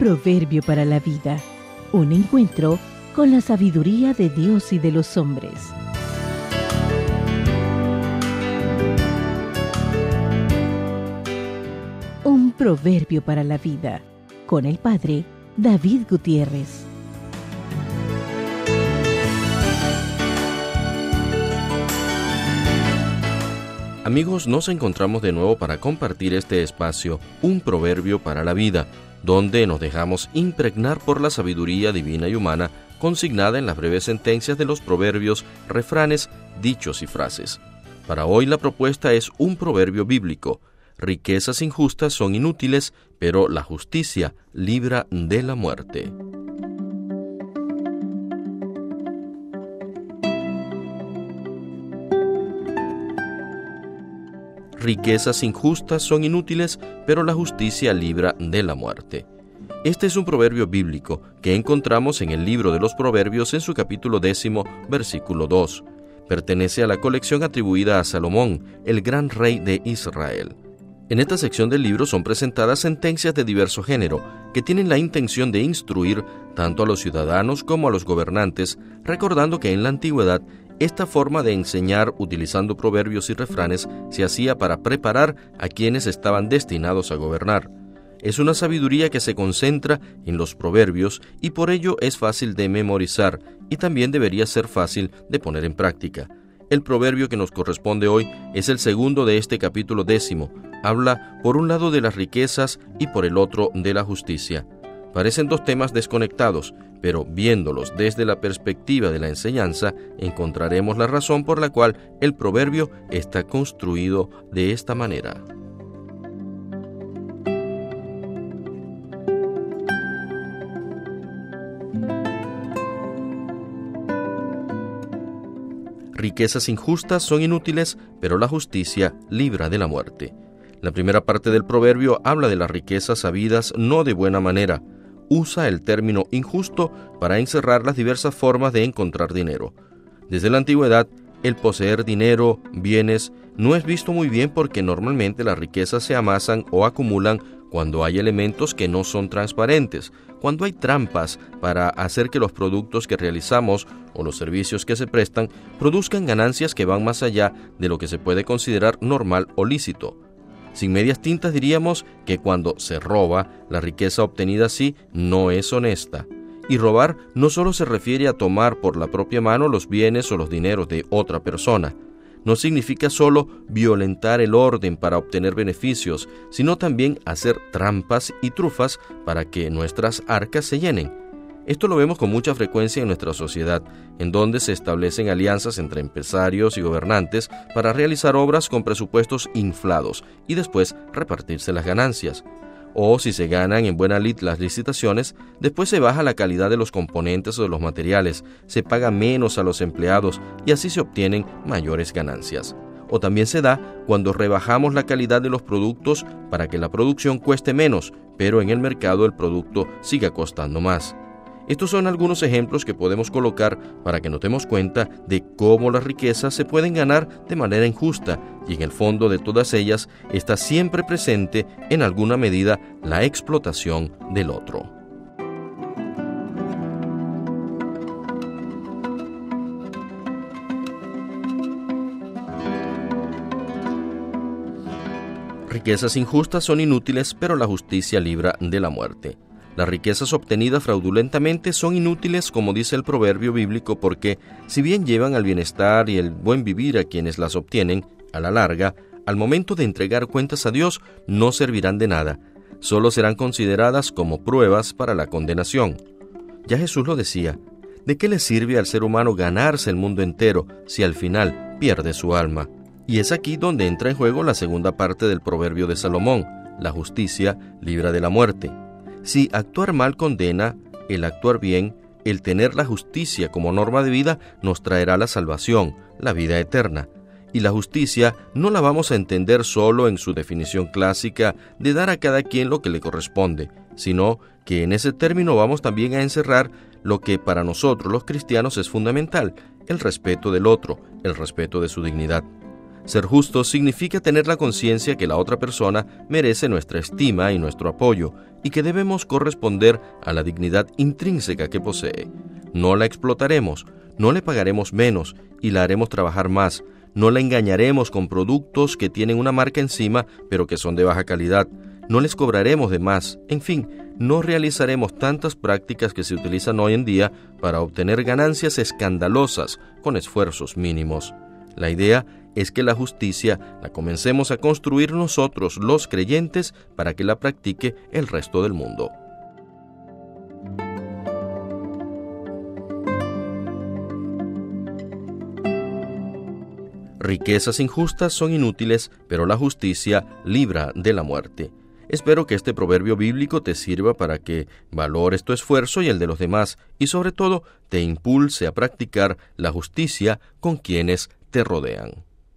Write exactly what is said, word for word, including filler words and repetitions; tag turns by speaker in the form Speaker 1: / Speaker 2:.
Speaker 1: proverbio para la vida. Un encuentro con la sabiduría de Dios y de los hombres. Un proverbio para la vida, con el Padre David Gutiérrez.
Speaker 2: Amigos, nos encontramos de nuevo para compartir este espacio, Un proverbio para la vida, donde nos dejamos impregnar por la sabiduría divina y humana consignada en las breves sentencias de los proverbios, refranes, dichos y frases. Para hoy la propuesta es un proverbio bíblico. Riquezas injustas son inútiles, pero la justicia libra de la muerte. Riquezas injustas son inútiles, pero la justicia libra de la muerte. Este es un proverbio bíblico que encontramos en el libro de los Proverbios en su capítulo décimo, versículo dos. Pertenece a la colección atribuida a Salomón, el gran rey de Israel. En esta sección del libro son presentadas sentencias de diverso género que tienen la intención de instruir tanto a los ciudadanos como a los gobernantes, recordando que en la antigüedad esta forma de enseñar utilizando proverbios y refranes se hacía para preparar a quienes estaban destinados a gobernar. Es una sabiduría que se concentra en los proverbios y por ello es fácil de memorizar y también debería ser fácil de poner en práctica. El proverbio que nos corresponde hoy es el segundo de este capítulo décimo. Habla por un lado de las riquezas y por el otro de la justicia. Parecen dos temas desconectados, pero viéndolos desde la perspectiva de la enseñanza, encontraremos la razón por la cual el proverbio está construido de esta manera. Riquezas injustas son inútiles, pero la justicia libra de la muerte. La primera parte del proverbio habla de las riquezas habidas no de buena manera. Usa el término injusto para encerrar las diversas formas de encontrar dinero. Desde la antigüedad, el poseer dinero, bienes, no es visto muy bien porque normalmente las riquezas se amasan o acumulan cuando hay elementos que no son transparentes, cuando hay trampas para hacer que los productos que realizamos o los servicios que se prestan produzcan ganancias que van más allá de lo que se puede considerar normal o lícito. Sin medias tintas diríamos que cuando se roba, la riqueza obtenida así no es honesta. Y robar no solo se refiere a tomar por la propia mano los bienes o los dineros de otra persona. No significa solo violentar el orden para obtener beneficios, sino también hacer trampas y trufas para que nuestras arcas se llenen. Esto lo vemos con mucha frecuencia en nuestra sociedad, en donde se establecen alianzas entre empresarios y gobernantes para realizar obras con presupuestos inflados y después repartirse las ganancias. O si se ganan en buena lid las licitaciones, después se baja la calidad de los componentes o de los materiales, se paga menos a los empleados y así se obtienen mayores ganancias. O también se da cuando rebajamos la calidad de los productos para que la producción cueste menos, pero en el mercado el producto siga costando más. Estos son algunos ejemplos que podemos colocar para que nos demos cuenta de cómo las riquezas se pueden ganar de manera injusta y en el fondo de todas ellas está siempre presente en alguna medida la explotación del otro. Riquezas injustas son inútiles, pero la justicia libra de la muerte. Las riquezas obtenidas fraudulentamente son inútiles, como dice el proverbio bíblico, porque si bien llevan al bienestar y el buen vivir a quienes las obtienen, a la larga, al momento de entregar cuentas a Dios, no servirán de nada. Solo serán consideradas como pruebas para la condenación. Ya Jesús lo decía, ¿de qué le sirve al ser humano ganarse el mundo entero si al final pierde su alma? Y es aquí donde entra en juego la segunda parte del proverbio de Salomón, la justicia libra de la muerte. Si actuar mal condena, el actuar bien, el tener la justicia como norma de vida nos traerá la salvación, la vida eterna. Y la justicia no la vamos a entender solo en su definición clásica de dar a cada quien lo que le corresponde, sino que en ese término vamos también a encerrar lo que para nosotros los cristianos es fundamental, el respeto del otro, el respeto de su dignidad. Ser justo significa tener la conciencia que la otra persona merece nuestra estima y nuestro apoyo, y que debemos corresponder a la dignidad intrínseca que posee. No la explotaremos, no le pagaremos menos y la haremos trabajar más. No la engañaremos con productos que tienen una marca encima, pero que son de baja calidad. No les cobraremos de más. En fin, no realizaremos tantas prácticas que se utilizan hoy en día para obtener ganancias escandalosas con esfuerzos mínimos. La idea es que la justicia la comencemos a construir nosotros, los creyentes, para que la practique el resto del mundo. Riquezas injustas son inútiles, pero la justicia libra de la muerte. Espero que este proverbio bíblico te sirva para que valores tu esfuerzo y el de los demás, y sobre todo te impulse a practicar la justicia con quienes te rodean.